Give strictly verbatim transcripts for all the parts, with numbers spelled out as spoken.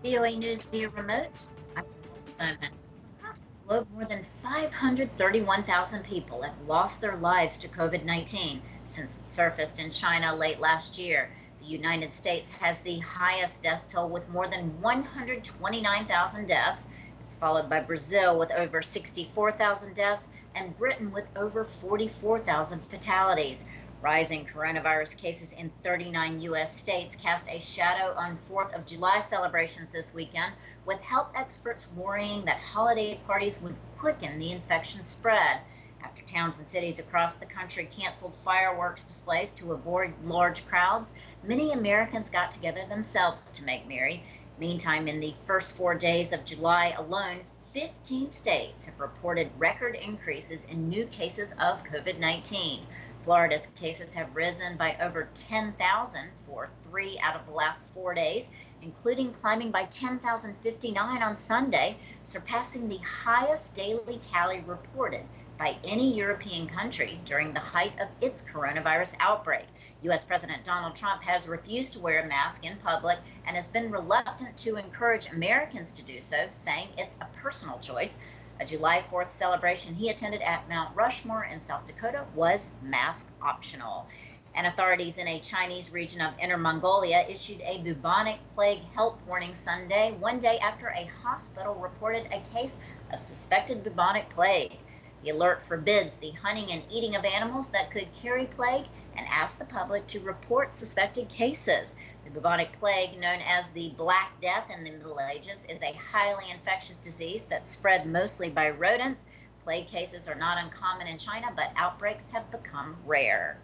V O A News via remote. I'm Simon. Across the globe, more than five hundred thirty-one thousand people have lost their lives to COVID nineteen since it surfaced in China late last year. The United States has the highest death toll with more than one hundred twenty-nine thousand deaths. It's followed by Brazil with over sixty-four thousand deaths and Britain with over forty-four thousand fatalities. Rising coronavirus cases in thirty-nine U S states cast a shadow on fourth of July celebrations this weekend, with health experts worrying that holiday parties would quicken the infection spread. After towns and cities across the country canceled fireworks displays to avoid large crowds, many Americans got together themselves to make merry. Meantime, in the first four days of July alone, fifteen states have reported record increases in new cases of COVID nineteen. Florida's cases have risen by over ten thousand for three out of the last four days, including climbing by ten thousand fifty-nine on Sunday, surpassing the highest daily tally reported by any European country during the height of its coronavirus outbreak. U S President Donald Trump has refused to wear a mask in public and has been reluctant to encourage Americans to do so, saying it's a personal choice. A July fourth celebration he attended at Mount Rushmore in South Dakota was mask optional. And authorities in a Chinese region of Inner Mongolia issued a bubonic plague health warning Sunday, one day after a hospital reported a case of suspected bubonic plague. The alert forbids the hunting and eating of animals that could carry plague and asks the public to report suspected cases. The bubonic plague, known as the Black Death in the Middle Ages, is a highly infectious disease that spread mostly by rodents. Plague cases are not uncommon in China, but outbreaks have become rare.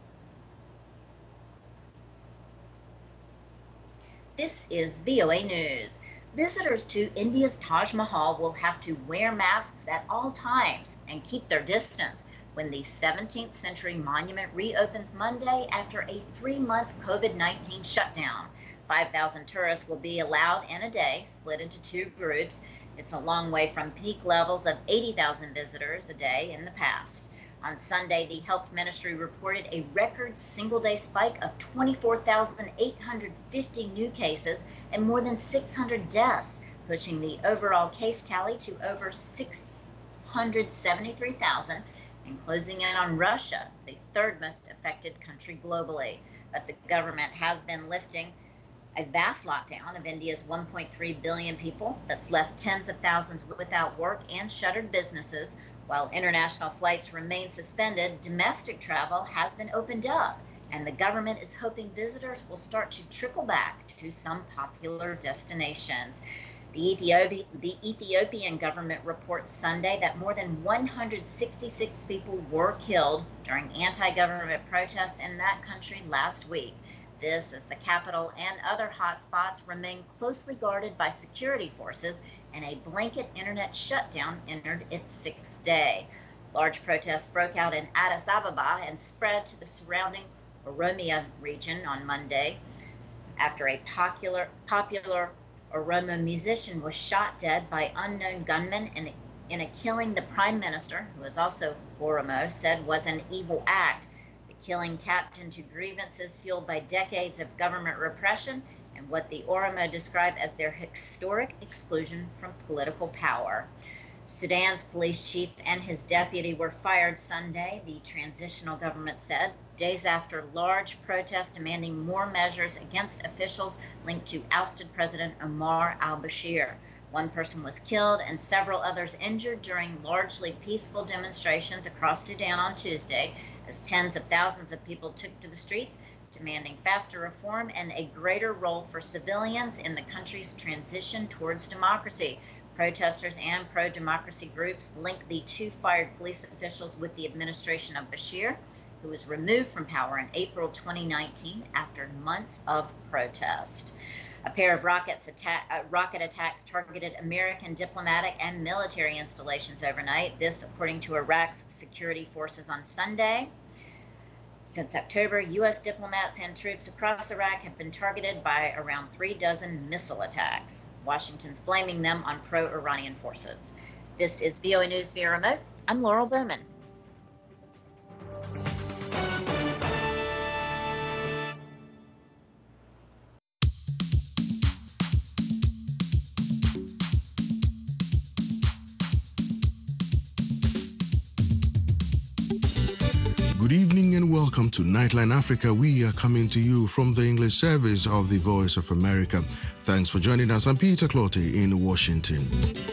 This is V O A News. Visitors to India's Taj Mahal will have to wear masks at all times and keep their distance when the seventeenth century monument reopens Monday after a three-month COVID nineteen shutdown. five thousand tourists will be allowed in a day, split into two groups. It's a long way from peak levels of eighty thousand visitors a day in the past. On Sunday, the health ministry reported a record single-day spike of twenty-four thousand eight hundred fifty new cases and more than six hundred deaths, pushing the overall case tally to over six hundred seventy-three thousand and closing in on Russia, the third most affected country globally. But the government has been lifting a vast lockdown of India's one point three billion people that's left tens of thousands without work and shuttered businesses. While international flights remain suspended, domestic travel has been opened up, and the government is hoping visitors will start to trickle back to some popular destinations. The, Ethiopia, the Ethiopian government reports Sunday that more than one hundred sixty-six people were killed during anti-government protests in that country last week. This as the capital and other hotspots remain closely guarded by security forces, and a blanket internet shutdown entered its sixth day. Large protests broke out in Addis Ababa and spread to the surrounding Oromia region on Monday after a popular, popular Oromo musician was shot dead by unknown gunmen in a, in a killing the prime minister, who is also Oromo, said was an evil act. The killing tapped into grievances fueled by decades of government repression and what the Oromo describe as their historic exclusion from political power. Sudan's police chief and his deputy were fired Sunday, the transitional government said, days after large protests demanding more measures against officials linked to ousted President Omar al-Bashir. One person was killed and several others injured during largely peaceful demonstrations across Sudan on Tuesday, as tens of thousands of people took to the streets, demanding faster reform and a greater role for civilians in the country's transition towards democracy. Protesters and pro-democracy groups link the two fired police officials with the administration of Bashir, who was removed from power in April twenty nineteen after months of protest. A pair of rockets attack, uh, rocket attacks targeted American diplomatic and military installations overnight, this according to Iraq's security forces on Sunday. Since October, U S diplomats and troops across Iraq have been targeted by around three dozen missile attacks. Washington's blaming them on pro-Iranian forces. This is V O A News via remote. I'm Laurel Bowman. Good evening and welcome to Nightline Africa. We are coming to you from the English service of the Voice of America. Thanks for joining us. I'm Peter Clottey in Washington.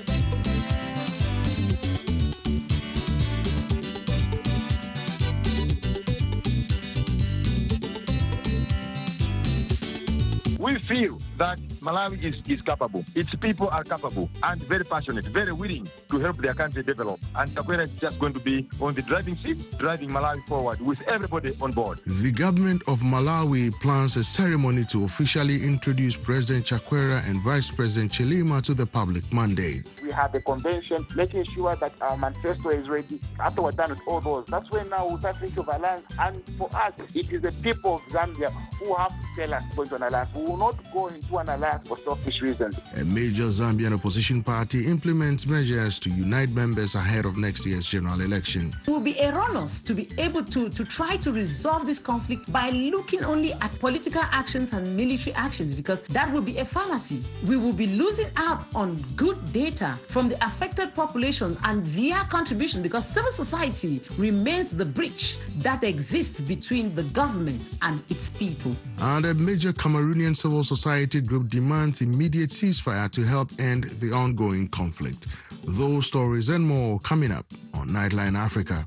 We feel that Malawi is, is capable. Its people are capable and very passionate, very willing to help their country develop. And Chakwera is just going to be on the driving seat, driving Malawi forward with everybody on board. The government of Malawi plans a ceremony to officially introduce President Chakwera and Vice President Chilima to the public Monday. We have a convention, making sure that our manifesto is ready. After we're done with all those, that's when now we'll start thinking of alliance. And for us, it is the people of Zambia who have to tell us going to an alliance. We will not go into an alliance for selfish reasons. A major Zambian opposition party implements measures to unite members ahead of next year's general election. It will be erroneous to be able to, to try to resolve this conflict by looking only at political actions and military actions, because that would be a fallacy. We will be losing out on good data from the affected population and their contribution, because civil society remains the bridge that exists between the government and its people. And a major Cameroonian civil society group demands immediate ceasefire to help end the ongoing conflict. Those stories and more coming up on Nightline Africa.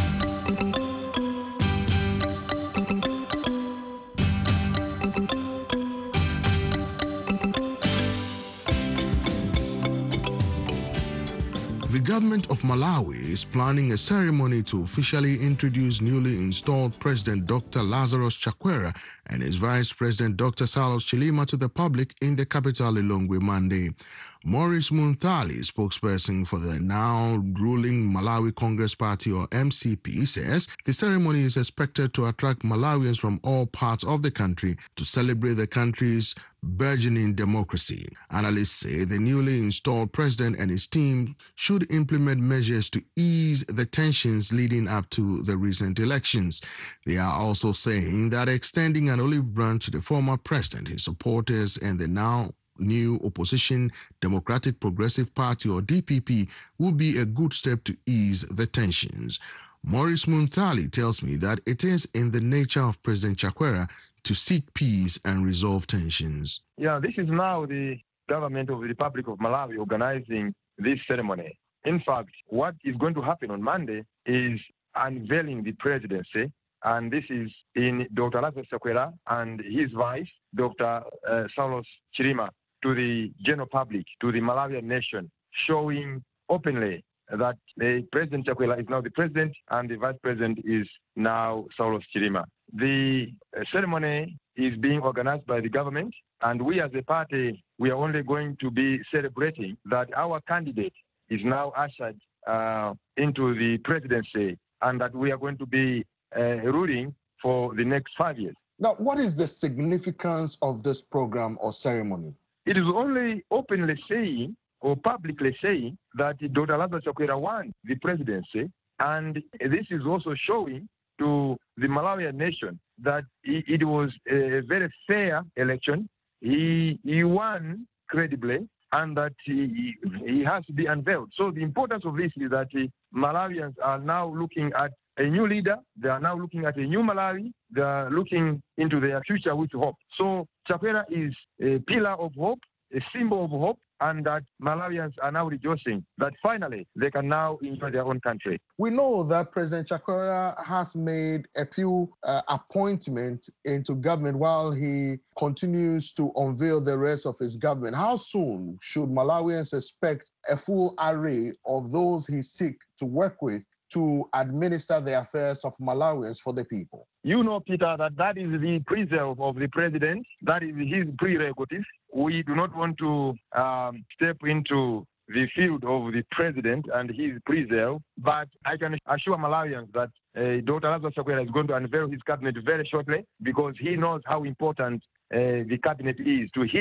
The government of Malawi is planning a ceremony to officially introduce newly installed President Doctor Lazarus Chakwera and his Vice President Doctor Saulos Chilima to the public in the capital Lilongwe Monday. Maurice Munthali, spokesperson for the now ruling Malawi Congress Party or M C P, says the ceremony is expected to attract Malawians from all parts of the country to celebrate the country's burgeoning democracy. Analysts say the newly installed president and his team should implement measures to ease the tensions leading up to the recent elections. They are also saying that extending an olive branch to the former president, his supporters, and the now new opposition Democratic Progressive Party or D P P will be a good step to ease the tensions. Maurice Munthali tells me that it is in the nature of President Chakwera to seek peace and resolve tensions. Yeah, this is now the government of the Republic of Malawi organizing this ceremony. In fact, what is going to happen on Monday is unveiling the presidency, and this is in Doctor Lazarus Chakwera and his vice, Doctor Uh, Saulos Chilima, to the general public, to the Malawian nation, showing openly that the President Chakwera is now the president and the vice president is now Saulos Chilima. The uh, ceremony is being organized by the government, and we as a party, we are only going to be celebrating that our candidate is now ushered uh, into the presidency and that we are going to be uh, ruling for the next five years. Now, what is the significance of this program or ceremony? It is only openly saying or publicly saying that Doctor Lazarus Chakwera won the presidency, and this is also showing to the Malawian nation that it was a very fair election. He, he won credibly, and that he, he has to be unveiled. So the importance of this is that Malawians are now looking at a new leader. They are now looking at a new Malawi. They are looking into their future with hope. So Chakwera is a pillar of hope, a symbol of hope, and that Malawians are now rejoicing that finally they can now enjoy their own country. We know that President Chakwera has made a few uh, appointments into government while he continues to unveil the rest of his government. How soon should Malawians expect a full array of those he seeks to work with to administer the affairs of Malawians for the people? You know, Peter, that that is the preserve of the president. That is his prerogative. We do not want to um, step into the field of the president and his preserve, but I can assure Malawians that uh, Doctor Lazarus Chakwera is going to unveil his cabinet very shortly, because he knows how important uh, the cabinet is to him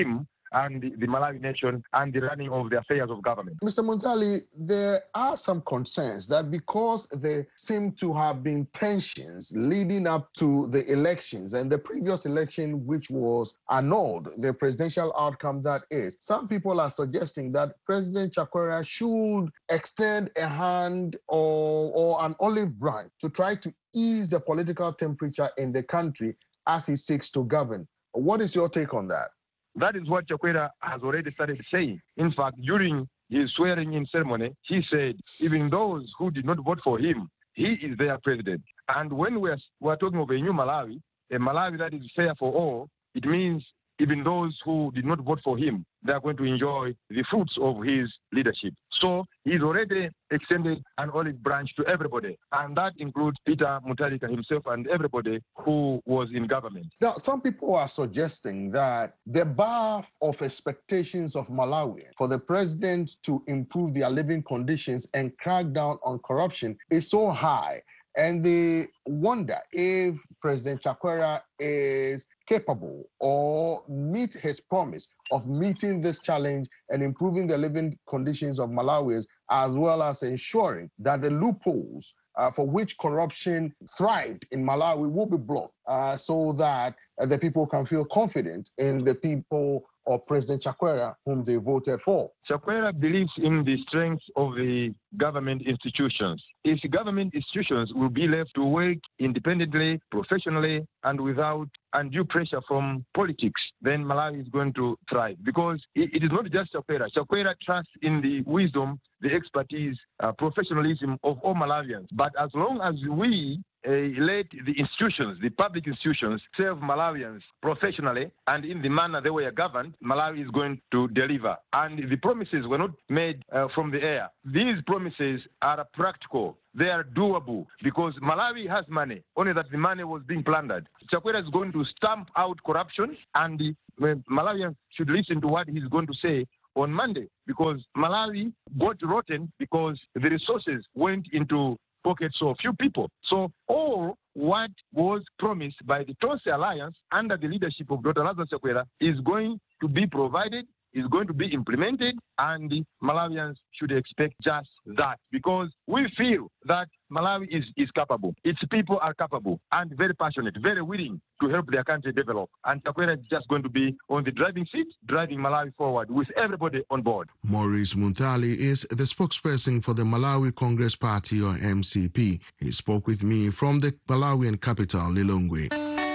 and the, the Malawi nation and the running of the affairs of government. Mister Muntali, there are some concerns that because there seem to have been tensions leading up to the elections and the previous election, which was annulled, the presidential outcome that is, some people are suggesting that President Chakwera should extend a hand or, or an olive branch to try to ease the political temperature in the country as he seeks to govern. What is your take on that? That is what Chakwera has already started saying. In fact, during his swearing-in ceremony, he said, even those who did not vote for him, he is their president. And when we're, we're talking of a new Malawi, a Malawi that is fair for all, it means even those who did not vote for him, they are going to enjoy the fruits of his leadership. So he's already extended an olive branch to everybody, and that includes Peter Mutharika himself and everybody who was in government. Now, some people are suggesting that the bar of expectations of Malawians for the president to improve their living conditions and crack down on corruption is so high, and they wonder if President Chakwera is capable or meet his promise of meeting this challenge and improving the living conditions of Malawians, as well as ensuring that the loopholes uh, for which corruption thrived in Malawi will be blocked uh, so that uh, the people can feel confident in the people of President Chakwera, whom they voted for. Chakwera believes in the strength of the government institutions. If government institutions will be left to work independently, professionally, and without undue pressure from politics, then Malawi is going to thrive. Because it, it is not just Chakwera. Chakwera trusts in the wisdom, the expertise, uh, professionalism of all Malawians. But as long as we uh, let the institutions, the public institutions, serve Malawians professionally and in the manner they were governed, Malawi is going to deliver. And the promises were not made uh, from the air. These promises are practical. They are doable because Malawi has money, only that the money was being plundered. Chakwera is going to stamp out corruption, and the uh, Malawians should listen to what he's going to say on Monday, because Malawi got rotten because the resources went into pockets of few people. So all what was promised by the Tonse Alliance under the leadership of Doctor Lazarus Chakwera is going to be provided, is going to be implemented, and the Malawians should expect just that, because we feel that Malawi is, is capable. Its people are capable and very passionate, very willing to help their country develop. And Chakwera is just going to be on the driving seat, driving Malawi forward with everybody on board. Maurice Muntali is the spokesperson for the Malawi Congress Party, or M C P. He spoke with me from the Malawian capital, Lilongwe.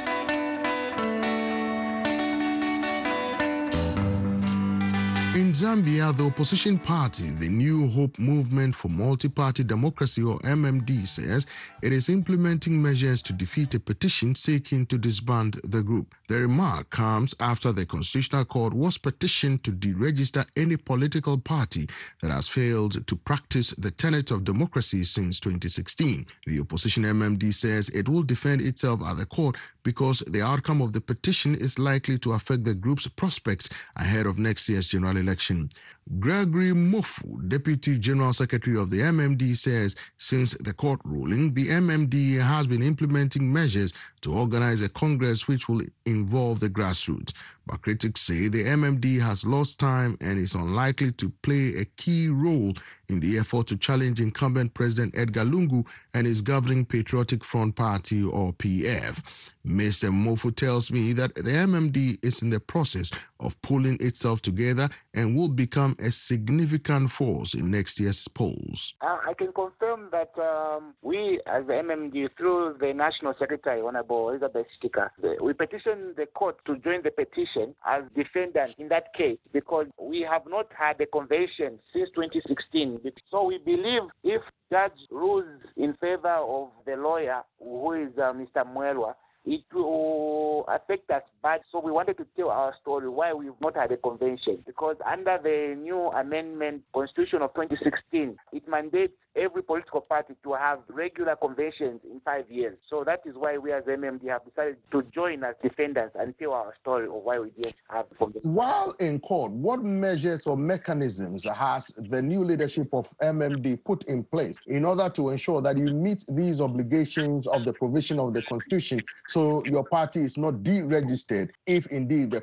In Zambia, the opposition party, the New Hope Movement for Multi-Party Democracy, or M M D, says it is implementing measures to defeat a petition seeking to disband the group. The remark comes after the Constitutional Court was petitioned to deregister any political party that has failed to practice the tenet of democracy since twenty sixteen. The opposition M M D says it will defend itself at the court because the outcome of the petition is likely to affect the group's prospects ahead of next year's general election. Gregory Mofu, Deputy General Secretary of the M M D, says since the court ruling, the M M D has been implementing measures to organize a congress which will involve the grassroots. But critics say the M M D has lost time and is unlikely to play a key role in the effort to challenge incumbent President Edgar Lungu and his governing Patriotic Front Party, or P F. Mister Mofu tells me that the M M D is in the process of pulling itself together and will become a significant force in next year's polls. Uh, I can confirm that um, we, as the M M D, through the National Secretary, Honorable Elizabeth Stika, we petitioned the court to join the petition as defendant in that case because we have not had a convention since twenty sixteen. So we believe if judge rules in favor of the lawyer, who is uh, Mister Mwelwa, it will affect us bad. So we wanted to tell our story why we've not had a convention. Because under the new amendment constitution of twenty sixteen, it mandates every political party to have regular conventions in five years. So that is why we as M M D have decided to join as defendants and tell our story of why we didn't have a convention. While in court, what measures or mechanisms has the new leadership of M M D put in place in order to ensure that you meet these obligations of the provision of the constitution so your party is not deregistered if indeed the court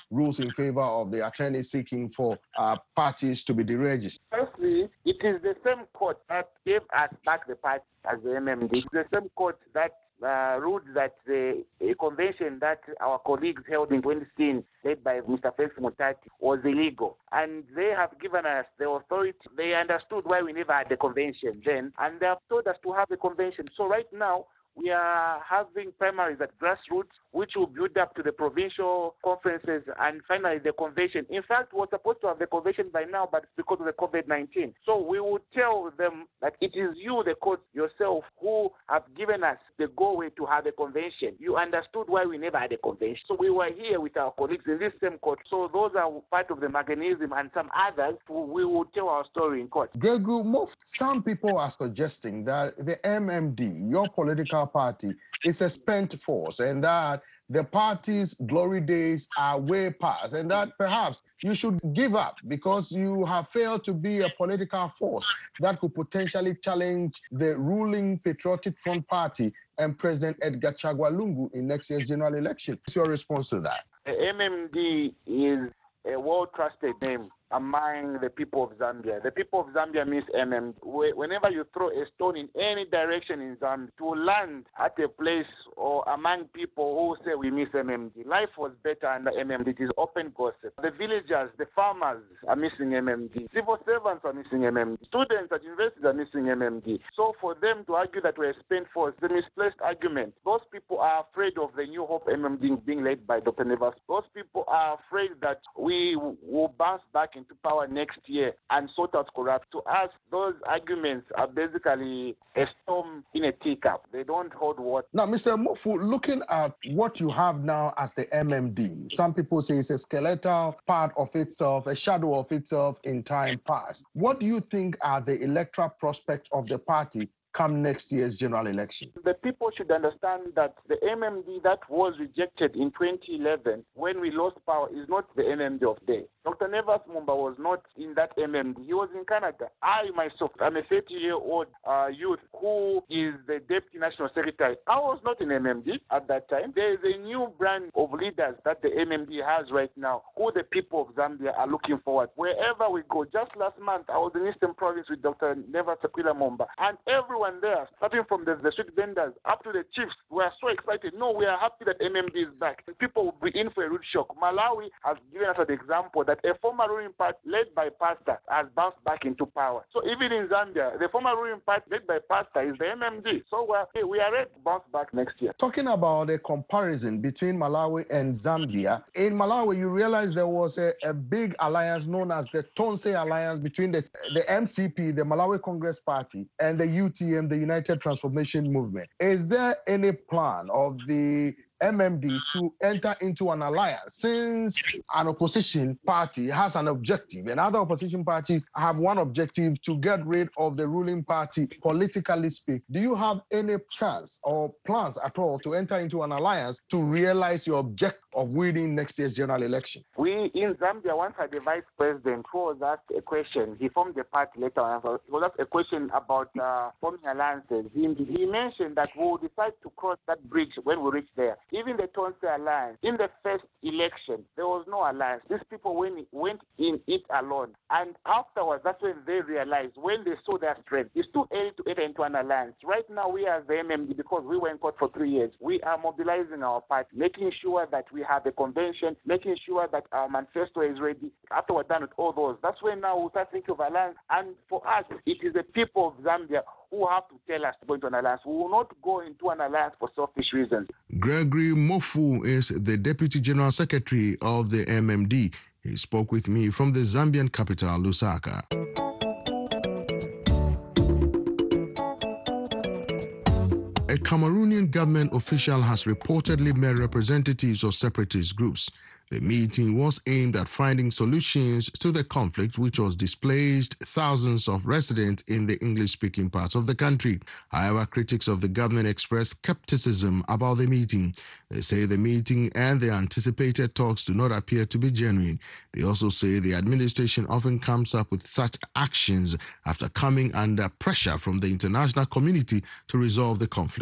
rules in favor of the attorney seeking for uh, parties to be deregistered? Firstly, it is the same court that gave us back the party as the M M D. It's the same court that uh, ruled that the a convention that our colleagues held in twenty sixteen, led by Mister Felix Mutati, was illegal. And they have given us the authority. They understood why we never had the convention then, and they have told us to have the convention. So right now, we are having primaries at grassroots, which will build up to the provincial conferences and finally the convention. In fact, we're supposed to have the convention by now, but it's because of the COVID nineteen. So we will tell them that it is you, the court yourself, who have given us the go-way to have a convention. You understood why we never had a convention. So we were here with our colleagues in this same court. So those are part of the mechanism, and some others who we will tell our story in court. Gregory Mofu, some people are suggesting that the M M D, your political party, is a spent force, and that the party's glory days are way past, and that perhaps you should give up because you have failed to be a political force that could potentially challenge the ruling Patriotic Front Party and President Edgar Chagwa Lungu in next year's general election. What's your response to that? The M M D is a well-trusted name among the people of Zambia. The people of Zambia miss M M D. Whenever you throw a stone in any direction in Zambia, to land at a place or among people who say we miss M M D. Life was better under M M D. It is open gossip. The villagers, the farmers are missing M M D. Civil servants are missing M M D. Students at universities are missing M M D. So for them to argue that we're a spent force, the misplaced argument. Those people are afraid of the New Hope M M D being led by Doctor Nevas. Those people are afraid that we will bounce back into power next year and sort out corruption. To us, those arguments are basically a storm in a teacup. They don't hold water. Now, Mister Mofu, looking at what you have now as the M M D, some people say it's a skeletal part of itself, a shadow of itself in time past. What do you think are the electoral prospects of the party come next year's general election? The people should understand that the M M D that was rejected in twenty eleven when we lost power is not the M M D of today. Doctor Nevas Mumba was not in that M M D. He was in Canada. I myself, I'm a thirty-year-old uh, youth who is the Deputy National Secretary. I was not in M M D at that time. There is a new brand of leaders that the M M D has right now, who the people of Zambia are looking forward. Wherever we go, just last month, I was in Eastern Province with Doctor Nevas Mumba, and everyone there, starting from the, the street vendors up to the chiefs, we are so excited. No, we are happy that M M D is back. People will be in for a rude shock. Malawi has given us an example that a former ruling party led by Pastor has bounced back into power. So even in Zambia, the former ruling party led by Pastor is the M M D. So we are, we are ready to bounce back next year. Talking about a comparison between Malawi and Zambia, in Malawi, you realize there was a, a big alliance known as the Tonse Alliance between the, the M C P, the Malawi Congress Party, and the U T M, the United Transformation Movement. Is there any plan of the M M D to enter into an alliance, since an opposition party has an objective and other opposition parties have one objective, to get rid of the ruling party, politically speak? Do you have any chance or plans at all to enter into an alliance to realize your objective of winning next year's general election? We in Zambia once had a vice president who was asked a question. He formed the party later on. He was asked a question about uh, forming alliances. He, he mentioned that we will decide to cross that bridge when we reach there. Even the Tonse Alliance, in the first election, there was no alliance. These people went, went in it alone. And afterwards, that's when they realized, when they saw their strength, it's too early to enter into an alliance. Right now, we as the M M D, because we were in court for three years, we are mobilizing our party, making sure that we have a convention, making sure that our manifesto is ready. After we're done with all those, that's when now we'll start thinking of alliance. And for us, it is the people of Zambia who have to tell us to go into an alliance. We will not go into an alliance for selfish reasons. Gregory Mofu is the Deputy General Secretary of the M M D. He spoke with me from the Zambian capital, Lusaka. A Cameroonian government official has reportedly met representatives of separatist groups. The meeting was aimed at finding solutions to the conflict which was displaced thousands of residents in the English-speaking parts of the country. However, critics of the government expressed skepticism about the meeting. They say the meeting and the anticipated talks do not appear to be genuine. They also say the administration often comes up with such actions after coming under pressure from the international community to resolve the conflict.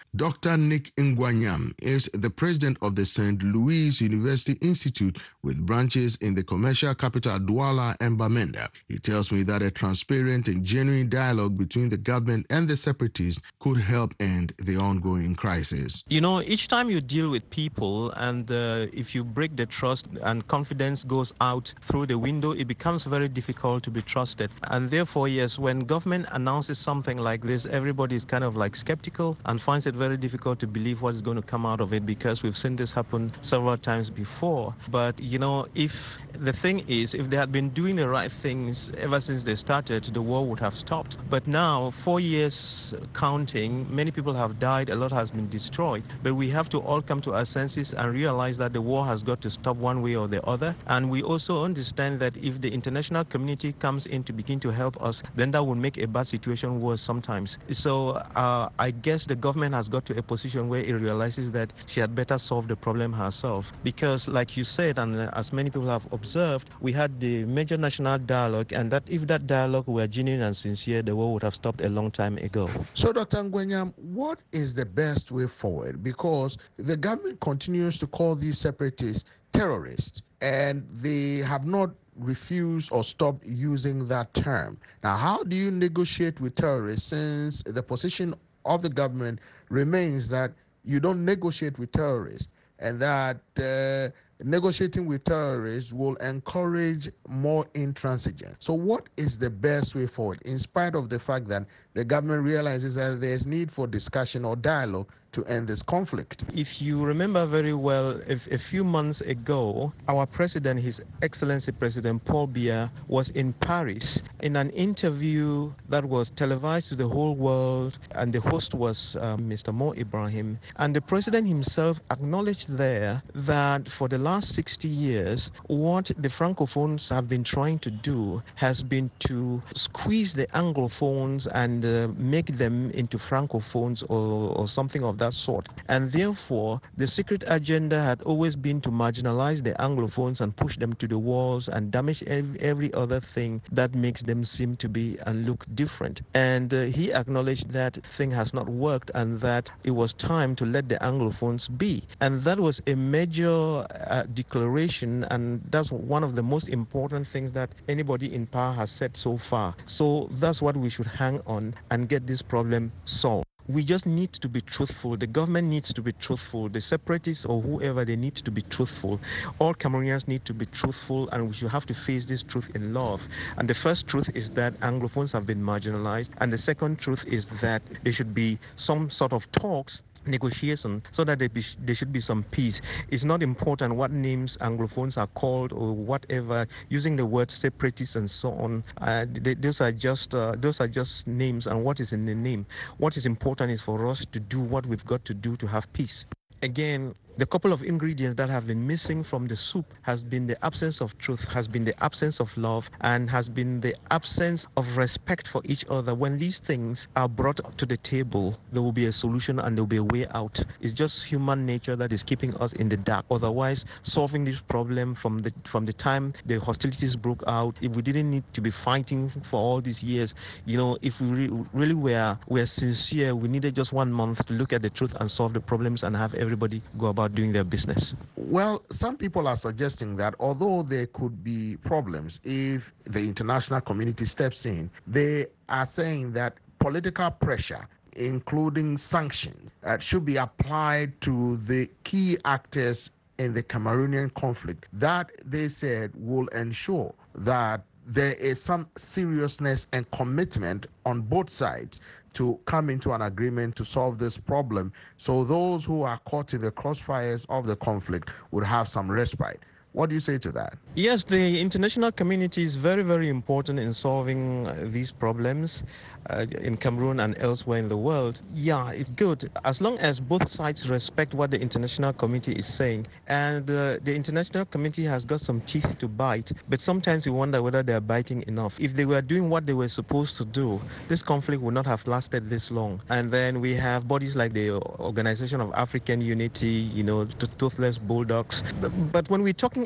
Doctor Nick Ngwanyam is the president of the Saint Louis University Institute with branches in the commercial capital Douala and Bamenda. He tells me that a transparent and genuine dialogue between the government and the separatists could help end the ongoing crisis. You know, each time you deal with people and uh, if you break the trust and confidence goes out through the window, it becomes very difficult to be trusted. And therefore, yes, when government announces something like this, everybody is kind of like skeptical and finds it very difficult to believe what is going to come out of it, because we've seen this happen several times before. But, you know, if the thing is, if they had been doing the right things ever since they started, the war would have stopped. But now, four years counting, many people have died, a lot has been destroyed. But we have to all come to our senses and realize that the war has got to stop one way or the other. And we also understand that if the international community comes in to begin to help us, then that will make a bad situation worse sometimes. So uh, I guess the government has got to a position where it realizes that she had better solve the problem herself. Because like you said, and as many people have observed, we had the major national dialogue, and that if that dialogue were genuine and sincere, the war would have stopped a long time ago. So, Doctor Ngwanyam, what is the best way forward? Because the government continues to call these separatists terrorists, and they have not refused or stopped using that term. Now, how do you negotiate with terrorists, since the position of the government remains that you don't negotiate with terrorists, and that uh, negotiating with terrorists will encourage more intransigence? So what is the best way forward, in spite of the fact that the government realizes that there's need for discussion or dialogue to end this conflict? If you remember very well, if a few months ago, our president, His Excellency President Paul Biya, was in Paris in an interview that was televised to the whole world, and the host was uh, Mister Mo Ibrahim. And the president himself acknowledged there that for the last sixty years, what the Francophones have been trying to do has been to squeeze the Anglophones and uh, make them into Francophones or, or something of that sort. And therefore, the secret agenda had always been to marginalize the Anglophones and push them to the walls and damage every, every other thing that makes them seem to be and look different. And uh, he acknowledged that thing has not worked, and that it was time to let the Anglophones be. And that was a major uh, declaration, and that's one of the most important things that anybody in power has said so far. So that's what we should hang on and get this problem solved. We just need to be truthful. The government needs to be truthful. The separatists or whoever, they need to be truthful. All Cameroonians need to be truthful, and we should have to face this truth in love. And the first truth is that Anglophones have been marginalized. And the second truth is that there should be some sort of talks, negotiation, so that there, be, there should be some peace. It's not important what names Anglophones are called or whatever, using the word separatists and so on. Uh, they, those are just uh, those are just names, and what is in the name. What is important is for us to do what we've got to do to have peace. Again, the couple of ingredients that have been missing from the soup has been the absence of truth, has been the absence of love, and has been the absence of respect for each other. When these things are brought to the table, there will be a solution and there will be a way out. It's just human nature that is keeping us in the dark. Otherwise, solving this problem from the from the time the hostilities broke out, if we didn't need to be fighting for all these years, you know, if we re- really were, were sincere, we needed just one month to look at the truth and solve the problems and have everybody go about doing their business. Well, some people are suggesting that although there could be problems if the international community steps in, they are saying that political pressure, including sanctions, uh, should be applied to the key actors in the Cameroonian conflict. That, they said, will ensure that there is some seriousness and commitment on both sides to come into an agreement to solve this problem, so those who are caught in the crossfires of the conflict would have some respite. What do you say to that? Yes, the international community is very, very important in solving uh, these problems uh, in Cameroon and elsewhere in the world. Yeah, it's good as long as both sides respect what the international community is saying. And uh, the international community has got some teeth to bite, but sometimes we wonder whether they're biting enough. If they were doing what they were supposed to do, this conflict would not have lasted this long. And then we have bodies like the Organization of African Unity, you know, the Toothless Bulldogs. But, but when we're talking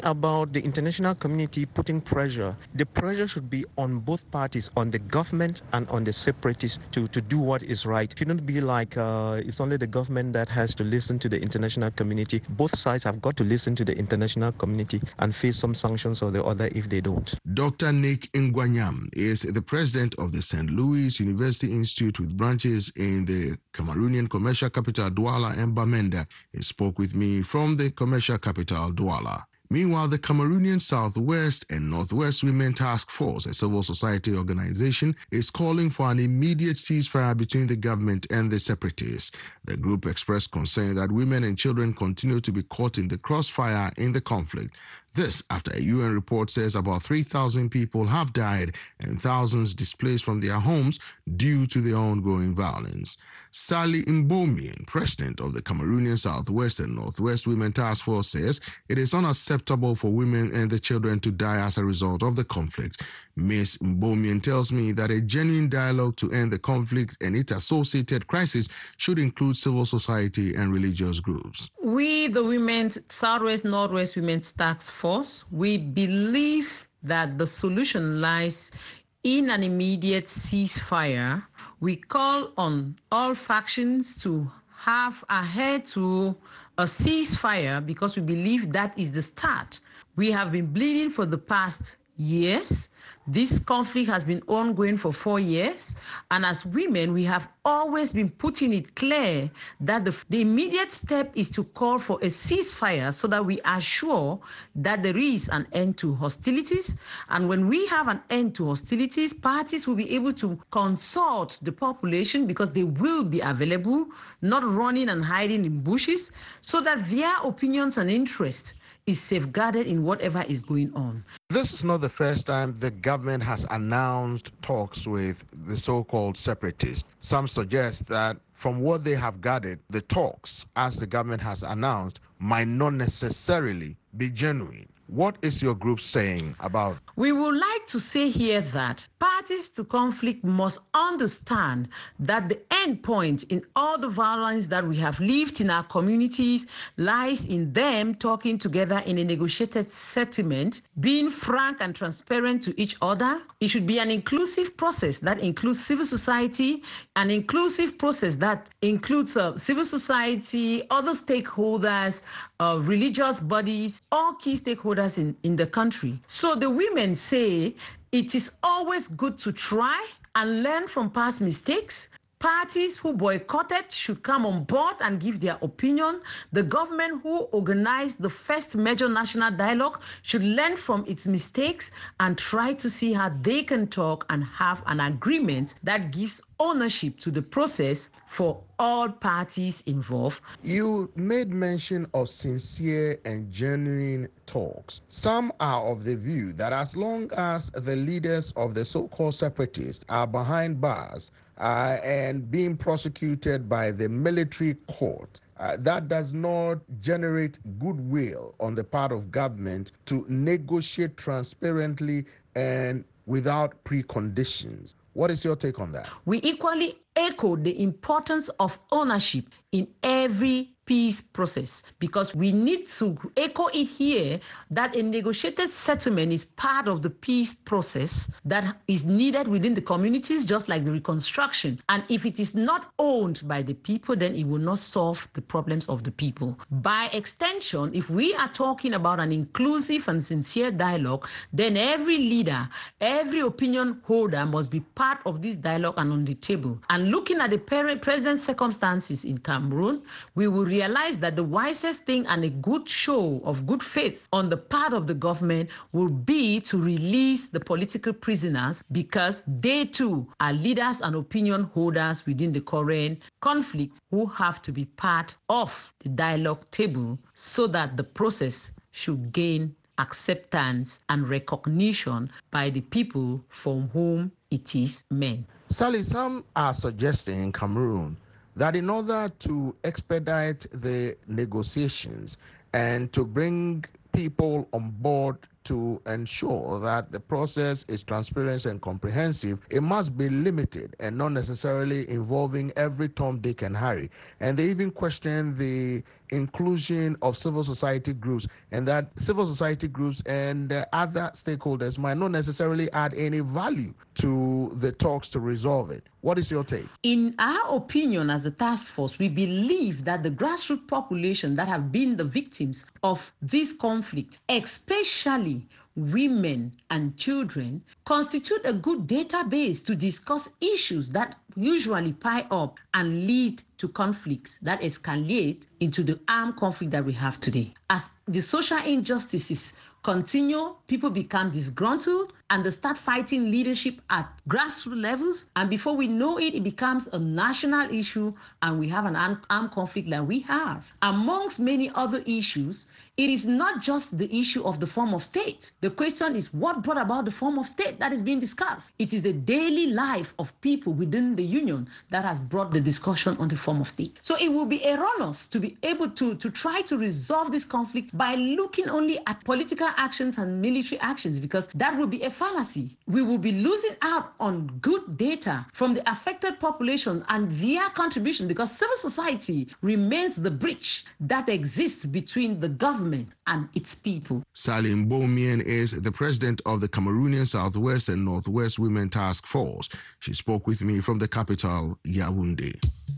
about the international community putting pressure, the pressure should be on both parties, on the government and on the separatists to, to do what is right. It shouldn't be like uh, it's only the government that has to listen to the international community. Both sides have got to listen to the international community and face some sanctions or the other if they don't. Doctor Nick Ngwanyam is the president of the Saint Louis University Institute with branches in the Cameroonian commercial capital Douala and Bamenda. He spoke with me from the commercial capital Douala. Meanwhile, the Cameroonian Southwest and Northwest Women Task Force, a civil society organization, is calling for an immediate ceasefire between the government and the separatists. The group expressed concern that women and children continue to be caught in the crossfire in the conflict. This after a U N report says about three thousand people have died and thousands displaced from their homes due to the ongoing violence. Sally Mbomien, president of the Cameroonian Southwest and Northwest Women Task Force, says it is unacceptable for women and the children to die as a result of the conflict. Miz Mbomien tells me that a genuine dialogue to end the conflict and its associated crisis should include civil society and religious groups. We, the Women's Southwest Northwest Women's Task Force, we believe that the solution lies in an immediate ceasefire. We call on all factions to have adhered to a ceasefire because we believe that is the start. We have been bleeding for the past years. This conflict has been ongoing for four years. And as women, we have always been putting it clear that the, the immediate step is to call for a ceasefire so that we are sure that there is an end to hostilities. And when we have an end to hostilities, parties will be able to consult the population because they will be available, not running and hiding in bushes, so that their opinions and interests is safeguarded in whatever is going on. This is not the first time the government has announced talks with the so-called separatists. Some suggest that from what they have gathered, the talks, as the government has announced, might not necessarily be genuine. What is your group saying about? We would like to say here that parties to conflict must understand that the end point in all the violence that we have lived in our communities lies in them talking together in a negotiated settlement, being frank and transparent to each other. It should be an inclusive process that includes civil society, an inclusive process that includes uh, civil society, other stakeholders, uh, religious bodies, all key stakeholders in, in the country. So the women say it is always good to try and learn from past mistakes. Parties who boycotted should come on board and give their opinion. The government who organized the first major national dialogue should learn from its mistakes and try to see how they can talk and have an agreement that gives ownership to the process for all parties involved. You made mention of sincere and genuine talks. Some are of the view that as long as the leaders of the so-called separatists are behind bars uh, and being prosecuted by the military court, Uh, that does not generate goodwill on the part of government to negotiate transparently and without preconditions. What is your take on that? We equally echo the importance of ownership in every peace process, because we need to echo it here that a negotiated settlement is part of the peace process that is needed within the communities, just like the reconstruction. And if it is not owned by the people, then it will not solve the problems of the people. By extension, if we are talking about an inclusive and sincere dialogue, then every leader, every opinion holder must be part of this dialogue and on the table. And looking at the present circumstances in Cameroon, we will realize that the wisest thing and a good show of good faith on the part of the government will be to release the political prisoners, because they too are leaders and opinion holders within the current conflict who have to be part of the dialogue table so that the process should gain acceptance and recognition by the people from whom it is meant. Sally, some are suggesting in Cameroon that in order to expedite the negotiations and to bring people on board to ensure that the process is transparent and comprehensive, it must be limited and not necessarily involving every Tom, Dick, and Harry. And they even question the inclusion of civil society groups, and that civil society groups and uh, other stakeholders might not necessarily add any value to the talks to resolve it. What is your take? In our opinion, as a task force, we believe that the grassroots population that have been the victims of this conflict, especially women and children, constitute a good database to discuss issues that usually pile up and lead to conflicts that escalate into the armed conflict that we have today. As the social injustices continue, people become disgruntled and they start fighting leadership at grassroots levels. And before we know it, it becomes a national issue and we have an armed conflict that we have. Amongst many other issues, it is not just the issue of the form of state. The question is what brought about the form of state that is being discussed. It is the daily life of people within the union that has brought the discussion on the form of state. So it will be erroneous to be able to, to try to resolve this conflict by looking only at political actions and military actions, because that will be a fallacy. We will be losing out on good data from the affected population and their contribution, because civil society remains the bridge that exists between the government and its people. Salim Boumien is the president of the Cameroonian Southwest and Northwest Women Task Force. She spoke with me from the capital, Yaoundé.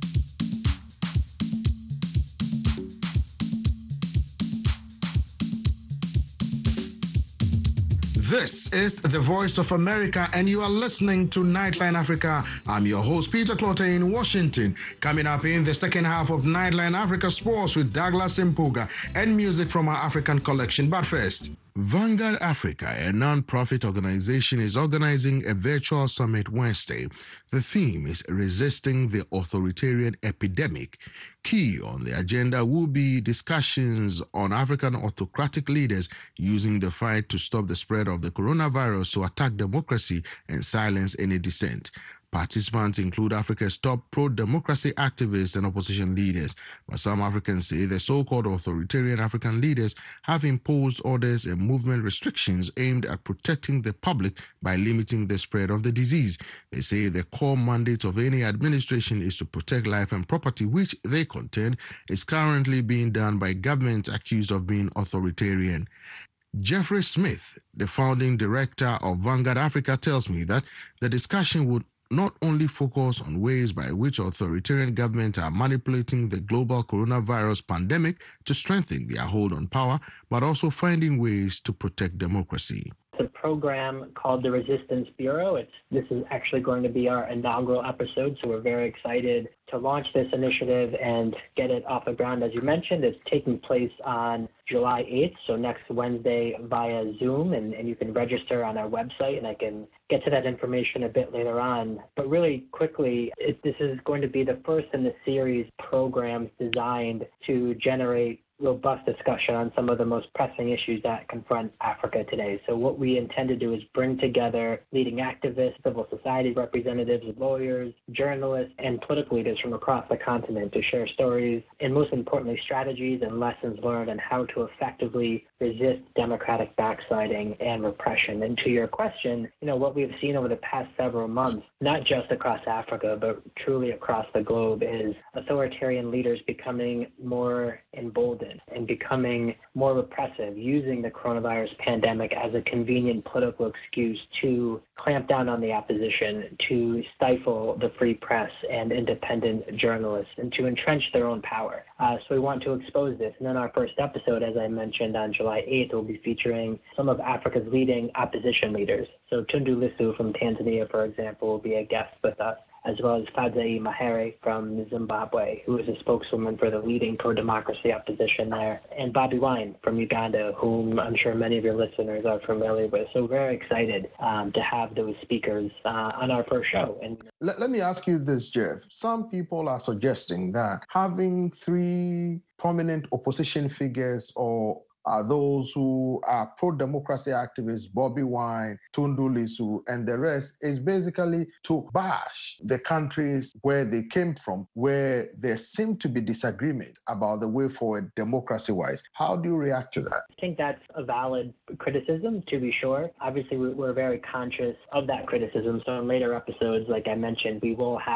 This is the Voice of America, and you are listening to Nightline Africa. I'm your host, Peter Clotter in Washington. Coming up in the second half of Nightline Africa Sports with Douglas Mpuga and music from our African collection. But first, Vanguard Africa, a non-profit organization, is organizing a virtual summit Wednesday. The theme is Resisting the Authoritarian Epidemic. Key on the agenda will be discussions on African autocratic leaders using the fight to stop the spread of the coronavirus to attack democracy and silence any dissent. Participants include Africa's top pro-democracy activists and opposition leaders, but some Africans say the so-called authoritarian African leaders have imposed orders and movement restrictions aimed at protecting the public by limiting the spread of the disease. They say the core mandate of any administration is to protect life and property, which they contend is currently being done by governments accused of being authoritarian. Jeffrey Smith, the founding director of Vanguard Africa, tells me that the discussion would not only focus on ways by which authoritarian governments are manipulating the global coronavirus pandemic to strengthen their hold on power, but also finding ways to protect democracy. It's a program called the Resistance Bureau. It's, this is actually going to be our inaugural episode, so we're very excited to launch this initiative and get it off the ground. As you mentioned, it's taking place on July eighth, so next Wednesday via Zoom, and, and you can register on our website, and I can get to that information a bit later on. But really quickly, it, this is going to be the first in the series programs designed to generate robust discussion on some of the most pressing issues that confront Africa today. So what we intend to do is bring together leading activists, civil society representatives, lawyers, journalists, and political leaders from across the continent to share stories and, most importantly, strategies and lessons learned on how to effectively resist democratic backsliding and repression. And to your question, you know, what we've seen over the past several months, not just across Africa, but truly across the globe, is authoritarian leaders becoming more emboldened and becoming more repressive, using the coronavirus pandemic as a convenient political excuse to clamp down on the opposition, to stifle the free press and independent journalists, and to entrench their own power. Uh, so we want to expose this. And then our first episode, as I mentioned, on July eighth, will be featuring some of Africa's leading opposition leaders. So Tundu Lissu from Tanzania, for example, will be a guest with us, as well as Fadzayi Mahere from Zimbabwe, who is a spokeswoman for the leading pro-democracy opposition there, and Bobi Wine from Uganda, whom I'm sure many of your listeners are familiar with. So very excited um, to have those speakers uh, on our first show. And let, let me ask you this, Jeff. Some people are suggesting that having three prominent opposition figures or are those who are pro-democracy activists, Bobi Wine, Tundu Lissu, and the rest, is basically to bash the countries where they came from, where there seem to be disagreement about the way forward democracy-wise. How do you react to that? I think that's a valid criticism, to be sure. Obviously, we're very conscious of that criticism. So in later episodes, like I mentioned, we will have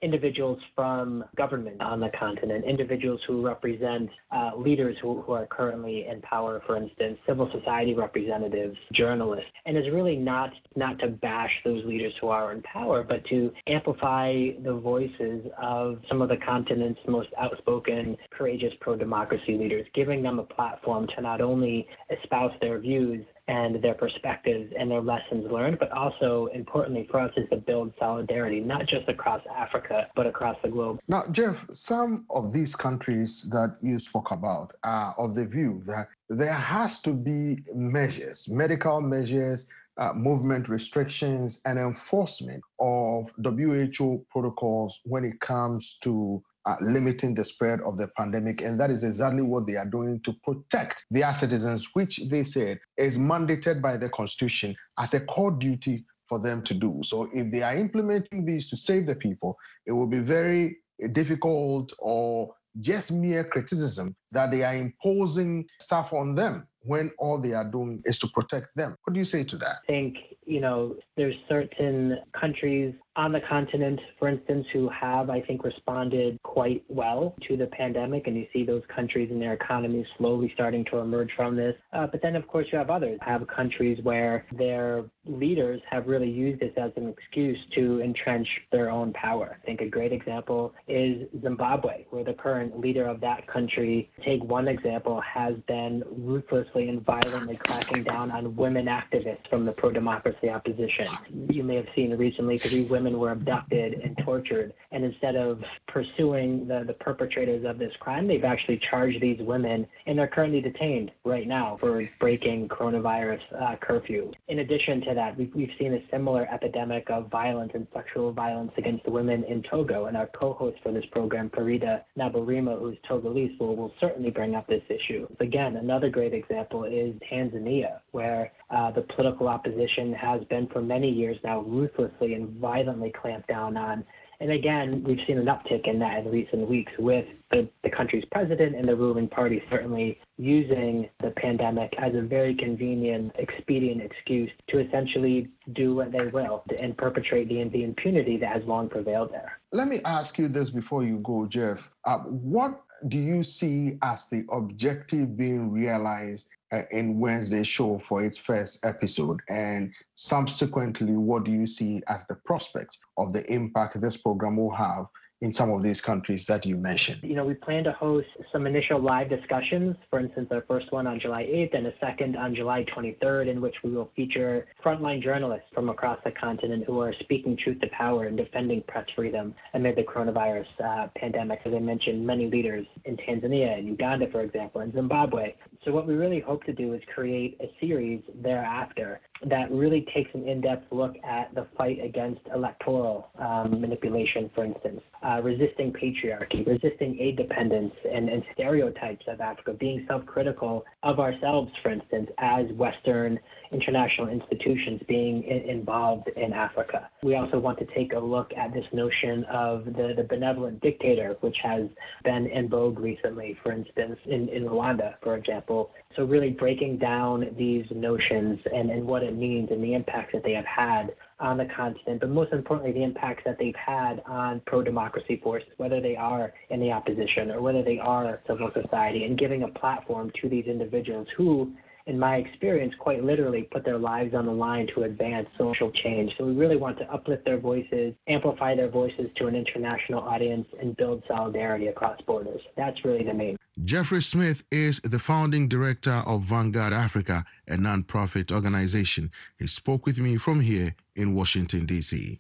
individuals from government on the continent, individuals who represent uh, leaders who, who are currently in power, for instance, civil society representatives, journalists. And it's really not, not to bash those leaders who are in power, but to amplify the voices of some of the continent's most outspoken, courageous pro-democracy leaders, giving them a platform to not only espouse their views and their perspectives and their lessons learned, but also, importantly for us, is to build solidarity, not just across Africa, but across the globe. Now, Jeff, some of these countries that you spoke about are of the view that there has to be measures, medical measures, uh, movement restrictions, and enforcement of W H O protocols when it comes to Uh, limiting the spread of the pandemic. And that is exactly what they are doing to protect their citizens, which they said is mandated by the Constitution as a core duty for them to do. So if they are implementing these to save the people, it will be very difficult or just mere criticism that they are imposing stuff on them when all they are doing is to protect them. What do you say to that? I think, you know, there's certain countries on the continent, for instance, who have, I think, responded quite well to the pandemic, and you see those countries and their economies slowly starting to emerge from this. Uh, but then, of course, you have others. You have countries where their leaders have really used this as an excuse to entrench their own power. I think a great example is Zimbabwe, where the current leader of that country, take one example, has been ruthlessly and violently cracking down on women activists from the pro-democracy opposition. You may have seen recently three women were abducted and tortured, and instead of pursuing the, the perpetrators of this crime, they've actually charged these women, and they're currently detained right now for breaking coronavirus uh, curfew. In addition to that, we've, we've seen a similar epidemic of violence and sexual violence against the women in Togo, and our co-host for this program, Farida Nabarima, who's Togolese, will, will certainly bring up this issue. Again, another great example is Tanzania, where uh, the political opposition has been for many years now ruthlessly and violently clamped down on. And again, we've seen an uptick in that in recent weeks with the, the country's president and the ruling party certainly using the pandemic as a very convenient, expedient excuse to essentially do what they will and perpetrate the, the impunity that has long prevailed there. Let me ask you this before you go, Jeff. Uh, what do you see as the objective being realized uh, in Wednesday's show for its first episode? And subsequently, what do you see as the prospect of the impact this program will have in some of these countries that you mentioned? You know, we plan to host some initial live discussions, for instance, our first one on July eighth and a second on July twenty-third, in which we will feature frontline journalists from across the continent who are speaking truth to power and defending press freedom amid the coronavirus uh, pandemic. As I mentioned, many leaders in Tanzania and Uganda, for example, and Zimbabwe. So what we really hope to do is create a series thereafter that really takes an in-depth look at the fight against electoral um, manipulation, for instance, uh, resisting patriarchy, resisting aid dependence and, and stereotypes of Africa, being self-critical of ourselves, for instance, as Western international institutions being in, involved in Africa. We also want to take a look at this notion of the, the benevolent dictator, which has been in vogue recently, for instance, in, in Rwanda, for example. So really breaking down these notions and, and what it means and the impacts that they have had on the continent, but most importantly, the impacts that they've had on pro-democracy forces, whether they are in the opposition or whether they are civil society, and giving a platform to these individuals who, in my experience, quite literally put their lives on the line to advance social change. So we really want to uplift their voices, amplify their voices to an international audience, and build solidarity across borders. That's really the main. Jeffrey Smith is the founding director of Vanguard Africa, a non-profit organization. He spoke with me from here in Washington, D C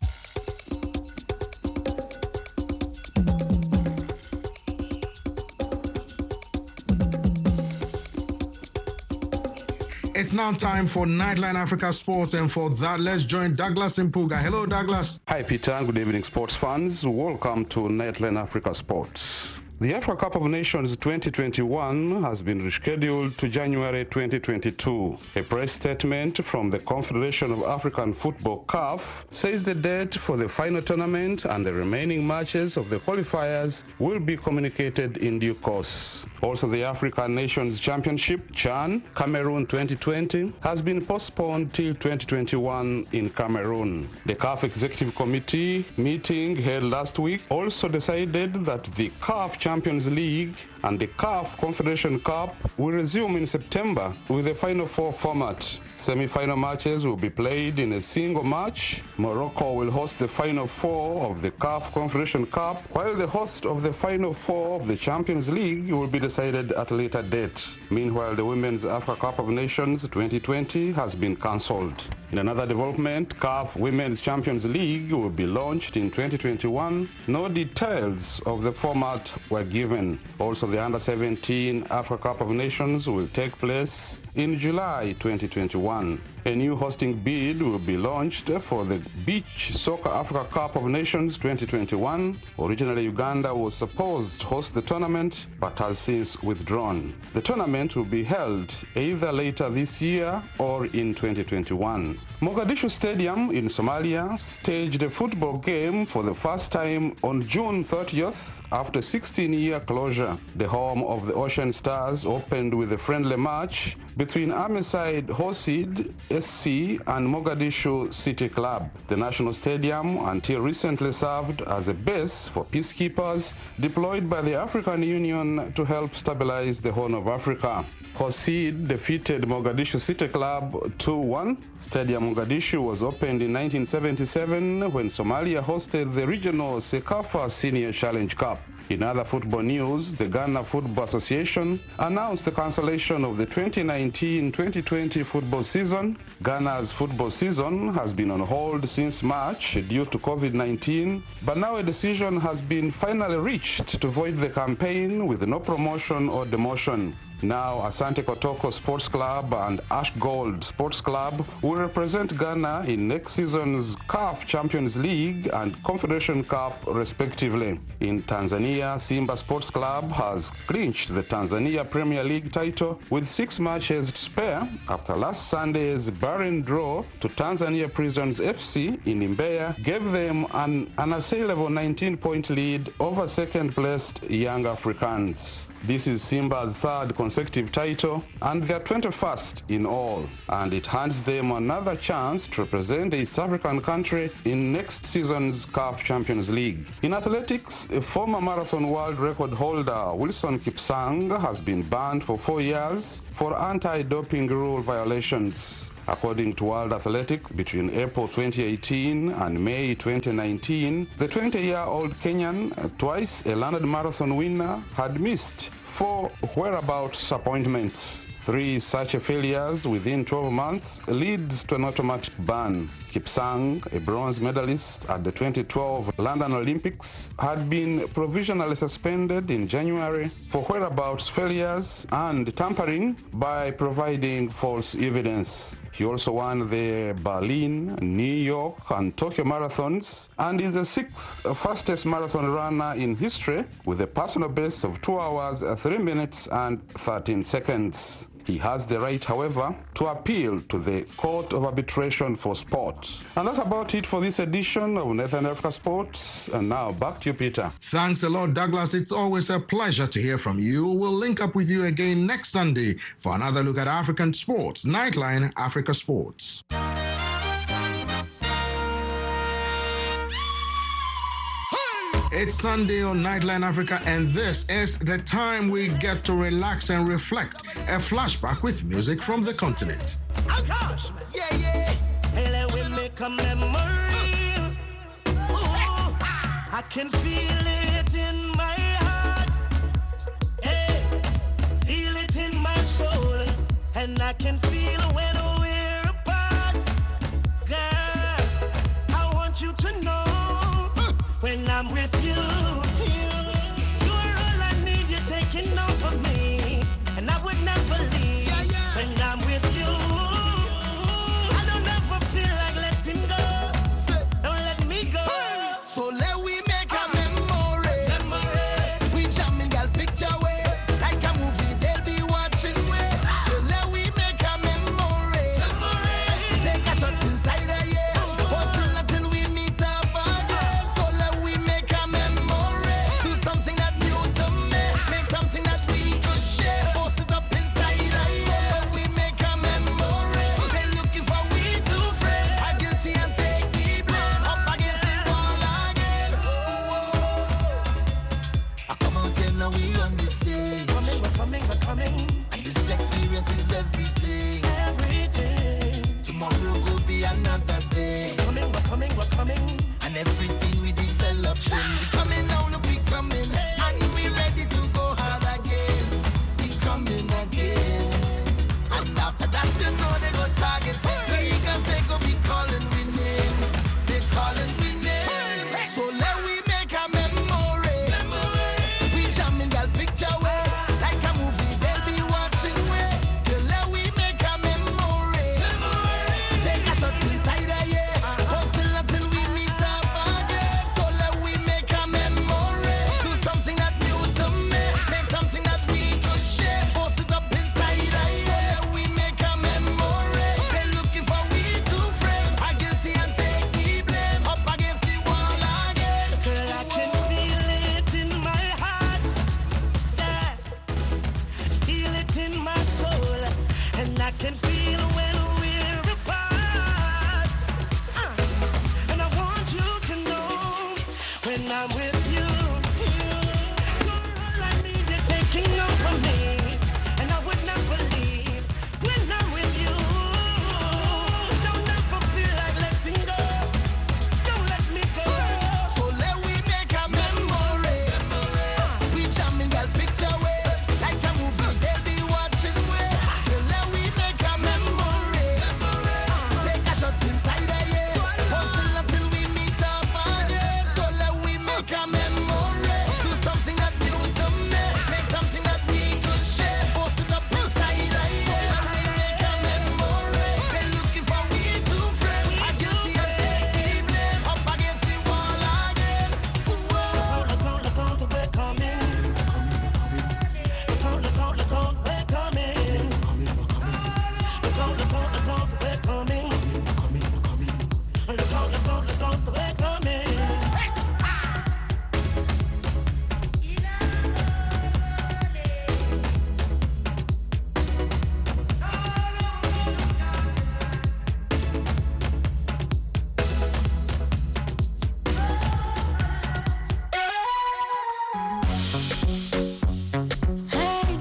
It's now time for Nightline Africa Sports, and for that, let's join Douglas Mpuga. Hello, Douglas. Hi, Peter. Good evening, sports fans. Welcome to Nightline Africa Sports. The Africa Cup of Nations twenty twenty-one has been rescheduled to January twenty twenty-two. A press statement from the Confederation of African Football C A F says the date for the final tournament and the remaining matches of the qualifiers will be communicated in due course. Also, the African Nations Championship, CHAN, Cameroon twenty twenty, has been postponed till twenty twenty-one in Cameroon. The C A F Executive Committee meeting held last week also decided that the C A F Champions League and the C A F Confederation Cup will resume in September with a Final Four format. Semi-final matches will be played in a single match. Morocco will host the Final Four of the C A F Confederation Cup, while the host of the Final Four of the Champions League will be decided at a later date. Meanwhile, the Women's Africa Cup of Nations twenty twenty has been cancelled. In another development, C A F Women's Champions League will be launched in twenty twenty-one. No details of the format were given. Also, the Under seventeen Africa Cup of Nations will take place in July twenty twenty-one. A new hosting bid will be launched for the Beach Soccer Africa Cup of Nations twenty twenty-one. Originally, Uganda was supposed to host the tournament, but has since withdrawn. The tournament will be held either later this year or in twenty twenty-one. Mogadishu Stadium in Somalia staged a football game for the first time on June thirtieth after sixteen-year closure. The home of the Ocean Stars opened with a friendly match between Armyside Hoseid S C and Mogadishu City Club. The national stadium until recently served as a base for peacekeepers deployed by the African Union to help stabilize the Horn of Africa. Hoseid defeated Mogadishu City Club two one. Stadium Mogadishu was opened in nineteen seventy-seven when Somalia hosted the regional Sekafa Senior Challenge Cup. In other football news, the Ghana Football Association announced the cancellation of the twenty nineteen twenty twenty football season. Ghana's football season has been on hold since March due to COVID nineteen, but now a decision has been finally reached to void the campaign with no promotion or demotion. Now, Asante Kotoko Sports Club and Ash Gold Sports Club will represent Ghana in next season's C A F Champions League and Confederation Cup, respectively. In Tanzania, Simba Sports Club has clinched the Tanzania Premier League title with six matches to spare after last Sunday's barren draw to Tanzania Prisons F C in Mbeya gave them an unassailable nineteen-point lead over second-placed Young Africans. This is Simba's third consecutive title and their twenty-first in all, and it hands them another chance to represent the East African country in next season's C A F Champions League. In athletics, a former marathon world record holder Wilson Kipsang has been banned for four years for anti-doping rule violations. According to World Athletics, between April twenty eighteen and May twenty nineteen, the twenty-year-old Kenyan, twice a London Marathon winner, had missed four whereabouts appointments. Three such failures within twelve months leads to an automatic ban. Kipsang, a bronze medalist at the twenty twelve London Olympics, had been provisionally suspended in January for whereabouts failures and tampering by providing false evidence. He also won the Berlin, New York, and Tokyo marathons and is the sixth fastest marathon runner in history with a personal best of two hours, three minutes, and thirteen seconds. He has the right, however, to appeal to the Court of Arbitration for Sport. And that's about it for this edition of Nathan Africa Sports. And now back to you, Peter. Thanks a lot, Douglas. It's always a pleasure to hear from you. We'll link up with you again next Sunday for another look at African sports. Nightline Africa Sports. It's Sunday on Nightline Africa, and this is the time we get to relax and reflect. A flashback with music from the continent. Oh gosh, yeah, yeah. Hey, we make a memory. Ooh, I can feel it in my heart. Hey, feel it in my soul, and I can feel when we're apart. Girl, I want you to know. When I'm with you, you're all I need, you're taking over me, and I would never leave. Yeah, yeah. When I'm with you, I don't ever feel like letting go. Don't let me go. So let we make a memory. Memory. We jamming marching. We coming now, look, we coming. And we ready to go hard again. We coming again. And after that, you know they go target. Because they go be calling we name. They calling we name. So let we make a memory. We jamming that picture way. Like a movie, they'll be watching way. So let we make a memory. Take a shot inside a year. Hustle until we meet up again. So let we make a memory. Do something that new to me. Make something that we could share. Post it up inside a year. So let we make a memory. They're looking for we to frame. I guilty and take the blame. Up against the wall again. Girl, I can feel it in my heart. Yeah. Feel it in my soul. And I can feel when we're apart. Uh. And I want you to know when I'm with you. Girl, I need you taking over me. And I would never leave when I'm with you. Don't ever feel like letting go. Don't let me go. So let we make a memory. We jamming that picture way. Like a movie, they'll be watching way. So let we make a memory. Take a shot inside a year. Hustle until we meet up again. So let we make a memory. Do something that new to me. Make something that we could share. Post it up inside a year. So let we make a memory. They're looking for we to frame. I guilty and take the blame. Up against the wall again. Whoa. Look on, look on, we're coming. Look on, look on, look on, we're coming. Look on, look on, look on, we're coming. Look on, look on, look on, we're coming. Hey,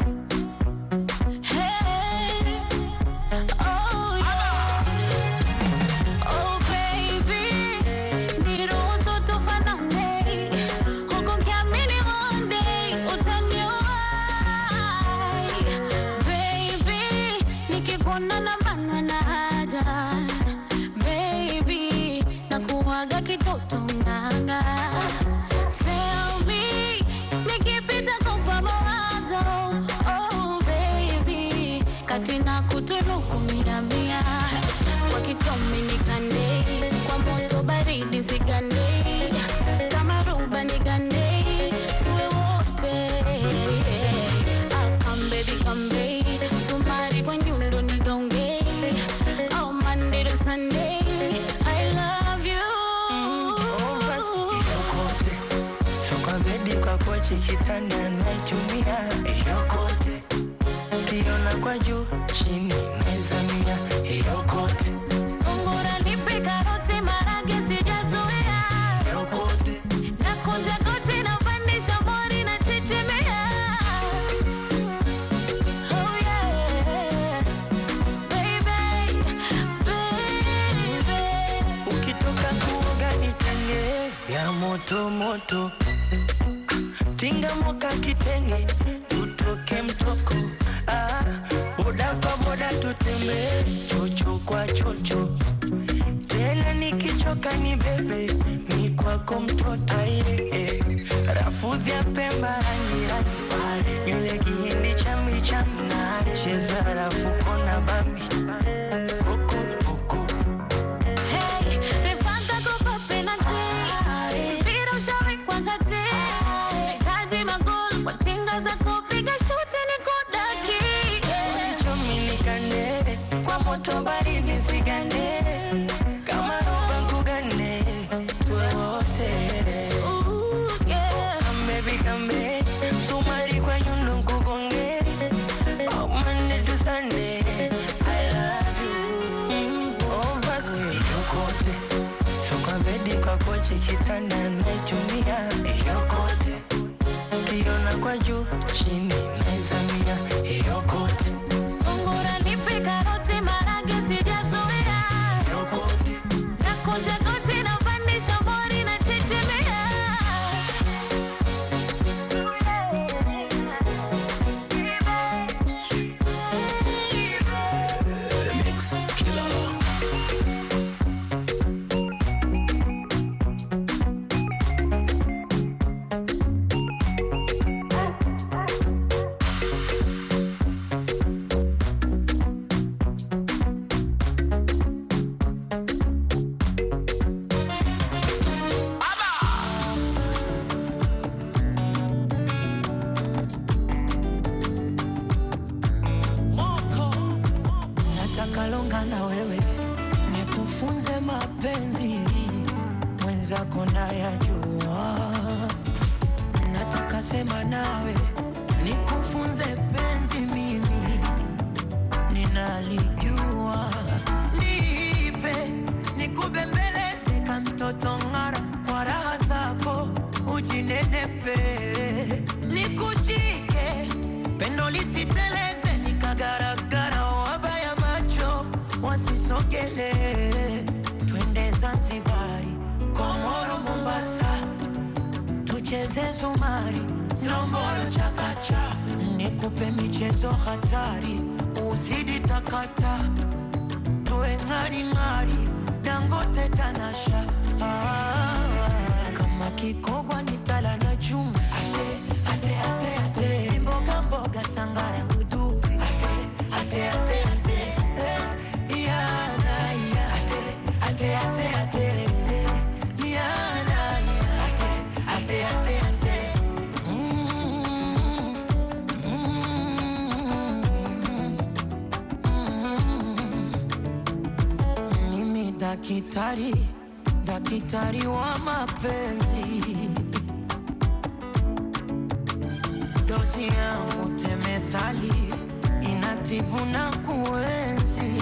hey, oh yeah, oh baby, niruhusu tufanane, huku nikiamini one day utaniwahi. Baby, nikikuona nabanwa na haja. Baby, nakuwaga kitoto nganga. Tell me, nikipita kwa mawazo. Oh baby, kati na kutunuku mia mia. Wakitomi nikande, kwa moto baridi zigande. Kama ruba nigande, tuwe wote. Ah, come baby, come baby. Sumari kwa nyundo nigonge. Oh, Monday to Sunday, I love you. Yokote, soka bedi kwa kochi kitanda naitumia. Yokote, kiona kwa juu chini naizamia. Yokote, Sungura nipe karoti marage sijazoea. yokote, Nakunja goti na pandisha mori na chechemea. Oh yeah, baby, baby. ukitoka kuoga nitenge ya moto moto. Tinga moka kitenge, tutoke mtoko. Ah, boda kwa boda tutembe, chocho kwa chocho. Tena nikichoka ni bebe, mi kwako mtoto. Aye, eh. Rafudhi ya pemba rangi rangi, nywele kihindi chambi chambi. Cheza rafu kona bambi, oko oko. Hey, refanta kupa penalty. Mpira ushawekwa kati. Nahitaji magoli kwa tinga za kupiga shuti nikudaki. Ukichomi nikande, kwa moto baridi zigande. Kama roba nkugande, tuwe wote. Ooh, yeah. Come baby, come baby. Sumari kwa nyundo nkugonge. Oh, Monday to Sunday, I love you. Mm, oh, basi. Yokote, soka bedi kwa kochi kitanda naitumia. Yokote, kiona kwa juu chini naizamia. Yokote, Sungura nipe karoti marage sijazoea. yokote, Nakunja goti na pandisha mori na chechemea. nikufunze mapenzi, mwenzako nayajua. Nataka sema nawe, nikufunze penzi mimi, ninalijua. Nipe, nikubembeleze kama mtoto ngara, kwa raha zako ujinenepe. Nikushike, pendo lisiteleze, nikagaragara, wabaya macho wasisogele. Twende Zanzibari, Komoro, Mombasa, tucheze zumari, nombolo chakacha. Nikupe michezo hatari, uzidi takata. Tuwe ngari ngari, Dangote Tanasha. Ah, kama kikogwa nitala na chuma. Ate, ate, ate, ate. Mboga mboga sangara uduvi. Ate, ate, ate, ate. Ya na ya. Ate, ate, ate, ate. Ya na ya. Ate, ate, ate, ate. Mm, mm, mm. Mimi dakitari, dakitari wa mapenzi. Dozi yangu temethali, inatibu na kuenzi.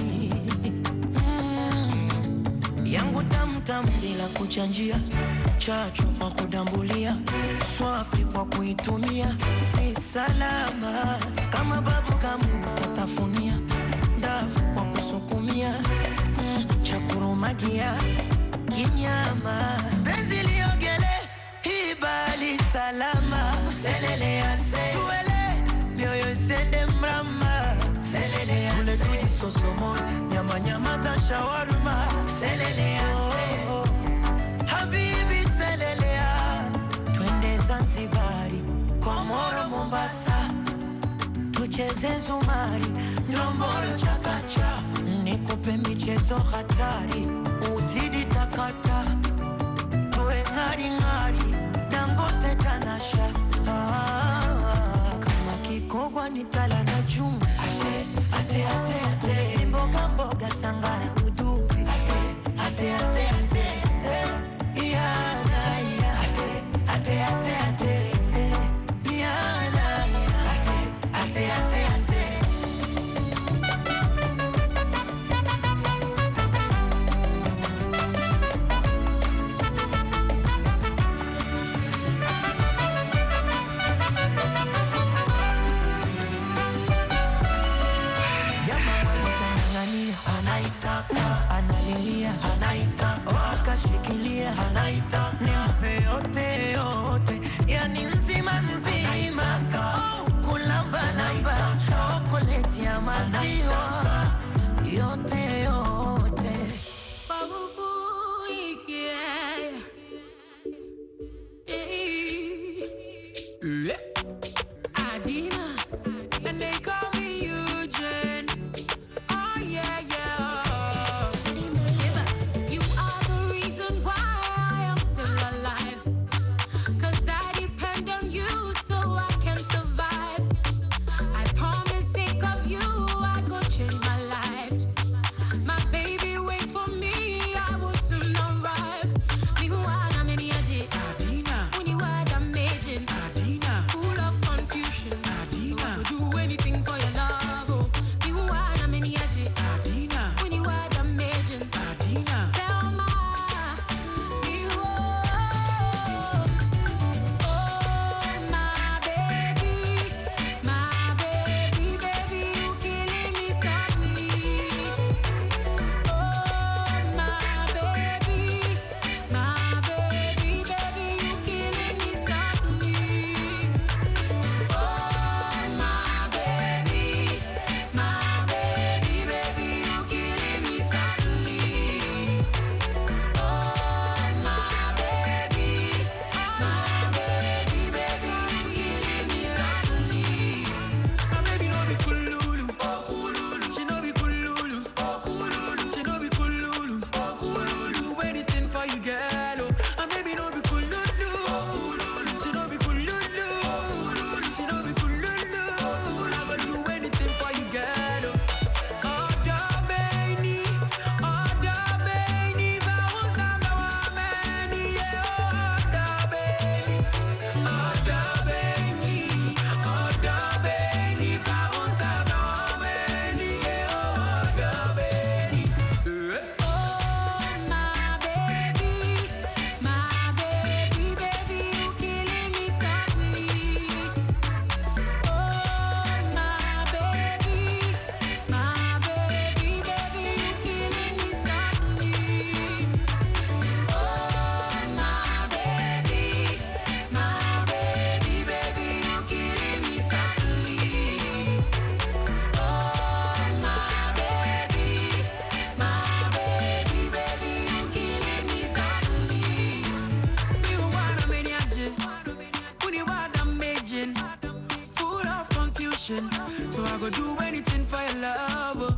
Mm. Yangu tamtam bila kuchanjia, chacho kwa kudambulia, swafi kwa kuitumia. Ni salama kama babu kamu katafunia, ndafu kwa kusukumia. Mm. Chakurumagia kinyama, benzi liogele, hibali salama. Selele ya se, tuele, mioyo sende mrama. Selele ya se, ule tuji sosomo, nyama nyama za shawarma. Selele ya se, oh, oh. Habibi selele ya. Twende Zanzibari, Komoro, Mombasa, tucheze zumari, nombolo chakacha. Nikupe michezo hatari, uzidi takata. Tuwe ngari ngari, Dangote Tanasha. Ah, kama kikogwa nitala na chuma. Ate, ate, ate, ate. Mboga mboga sangara uduvi. Ate, ate, ate, ate. Ya na ya. Ate, ate, ate, ate. Ya na ya. Ate, ate, ate, ate. Anaita go do anything for your love.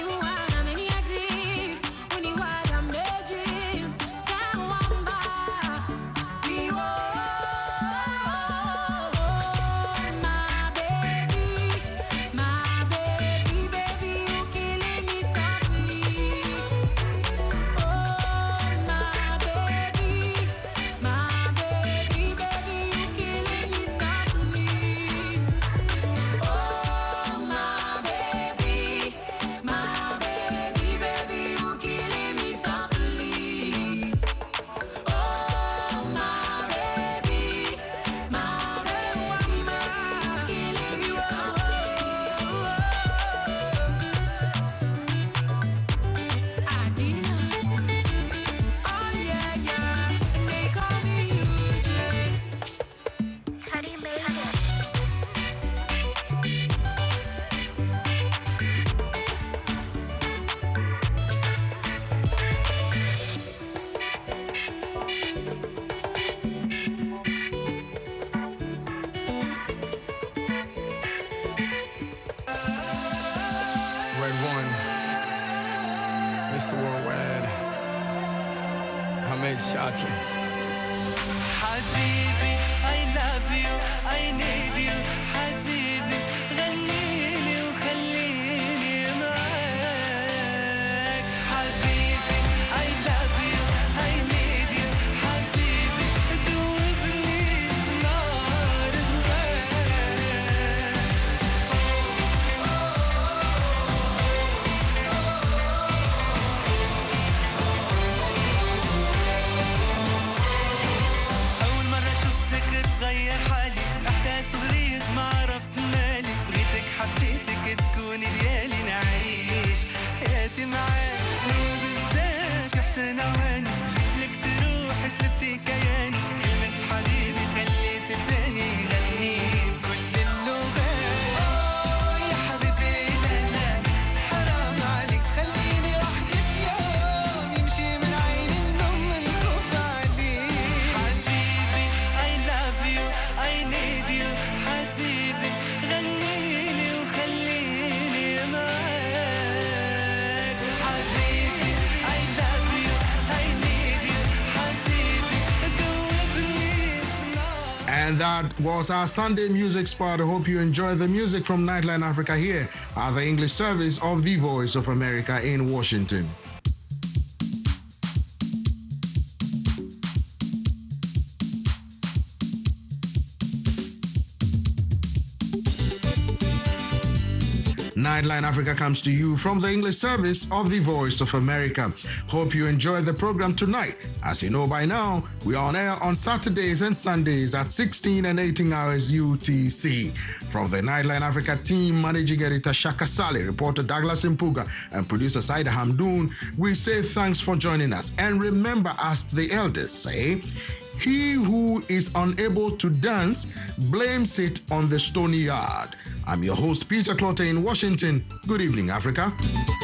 Mister Worldwide, Hamed Shaki. حبيبي I love you I need you حبيبي غنيلي وخليني معاك حبيبي I love you I need you حبيبي دوبني نار أول مرة شفتك تغير حالي إحساس غريب ما عرفت مالي بغيتك حبيتك تكوني ديالي نعيش حياتي معاك وبزاف إحسان عواني لك تروح سلبتي كياني كلمة حبيبي خليت لساني يغني بكل اللغات أوه يا حبيبي لا لا حرام عليك تخليني وحدي في يوم يمشي من عيني النوم من خوف عليك حبيبي I love you I need you حبيبي غنيلي وخليني معاك حبيبي I love you I need you حبيبي دوبني And that was our Sunday music spot. I hope you enjoy the music from Nightline Africa here at the English service of the Voice of America in Washington. Nightline Africa comes to you from the English service of the Voice of America. Hope you enjoyed the program tonight. As you know by now, we are on air on Saturdays and Sundays at sixteen and eighteen hours U T C. From the Nightline Africa team, managing editor Shaka Saleh, reporter Douglas Impuga, and producer Saida Hamdoun, we say thanks for joining us. And remember, as the elders say, he who is unable to dance blames it on the stony yard. I'm your host, Peter Clotter in Washington. Good evening, Africa.